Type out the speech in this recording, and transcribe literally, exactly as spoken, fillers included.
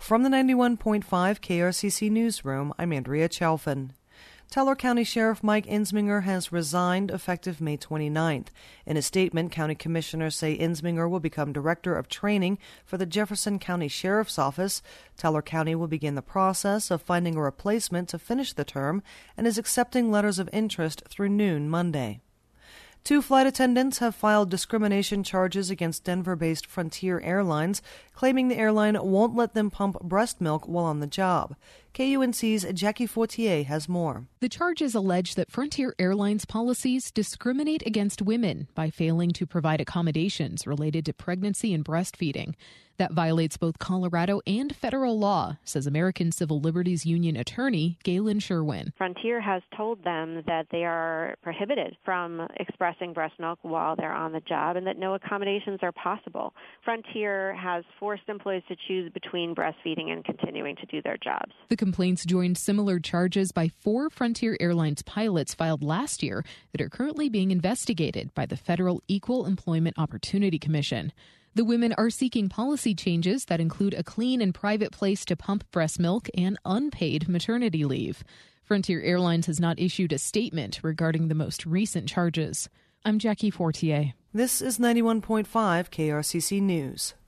From the ninety-one point five K R C C Newsroom, I'm Andrea Chalfin. Teller County Sheriff Mike Insminger has resigned effective May twenty-ninth. In a statement, county commissioners say Insminger will become Director of Training for the Jefferson County Sheriff's Office. Teller County will begin the process of finding a replacement to finish the term and is accepting letters of interest through noon Monday. Two flight attendants have filed discrimination charges against Denver-based Frontier Airlines, claiming the airline won't let them pump breast milk while on the job. K U N C's Jackie Fortier has more. The charges allege that Frontier Airlines policies discriminate against women by failing to provide accommodations related to pregnancy and breastfeeding. That violates both Colorado and federal law, says American Civil Liberties Union attorney Galen Sherwin. Frontier has told them that they are prohibited from expressing breast milk while they're on the job and that no accommodations are possible. Frontier has forced employees to choose between breastfeeding and continuing to do their jobs. The complaints joined similar charges by four Frontier Airlines pilots filed last year that are currently being investigated by the Federal Equal Employment Opportunity Commission. The women are seeking policy changes that include a clean and private place to pump breast milk and unpaid maternity leave. Frontier Airlines has not issued a statement regarding the most recent charges. I'm Jackie Fortier. This is ninety-one point five K R C C News.